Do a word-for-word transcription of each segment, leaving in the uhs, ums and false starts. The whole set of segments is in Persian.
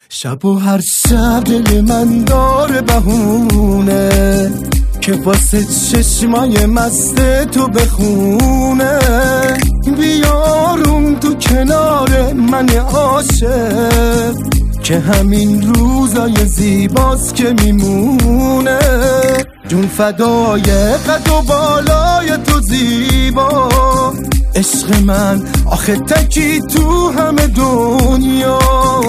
شب و هر شب دل من داره بهونه که واسه چشمای مست تو بخونه. بیارون تو کنار من عاشق که همین روزای زیباست که میمونه. جون فدای قد و بالای تو زیبا، عشق من آخه تکی تو همه دنیا.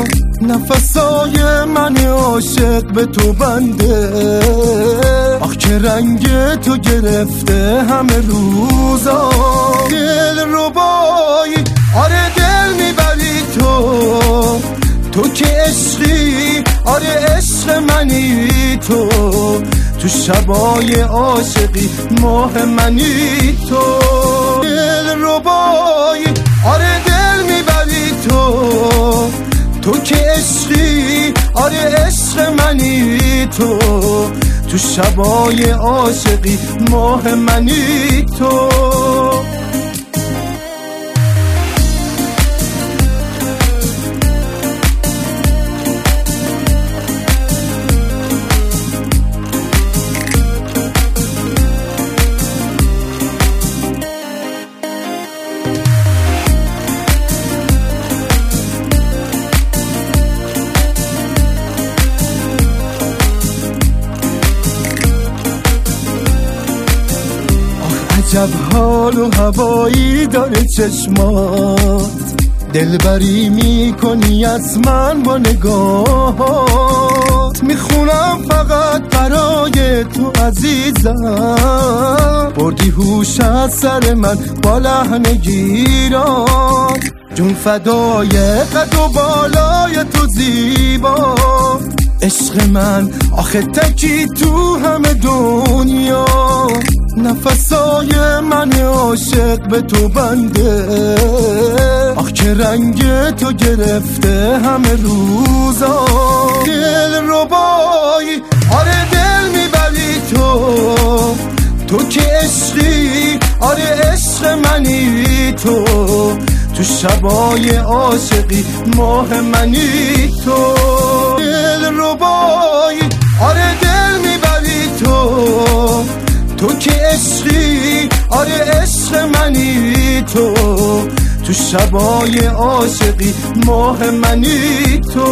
نفسای من عاشق به تو بنده، آخ که رنگ تو گرفته همه روزا. دل ربایی آره دل میبری تو، تو که عشقی آره عشق منی تو. تو شبای عاشقی ماه منی تو. دل ربایی آره دل میبری تو، تو که عشقی آره عشق منی تو. تو شبای عاشقی ماه منی تو. عجب حال و هوایی داره چشمات، دلبری میکنی از من با نگاهات. میخونم فقط برای تو عزیزم، بردی هوش از سر من با لحن گیرات. جون فدای قد و بالای تو زیبا، عشق من آخه تکی تو همه دنیا. نفسای من عاشق به تو بنده، آخ که رنگ تو گرفته همه روزا. دل ربایی آره دل میبری تو، تو که عشقی آره عشق منی تو. تو شبای عاشقی ماه منی تو. دل ربایی آره دل میبری تو، تو که عشقی آره عشق منی تو. تو شبای عاشقی ماه منی تو.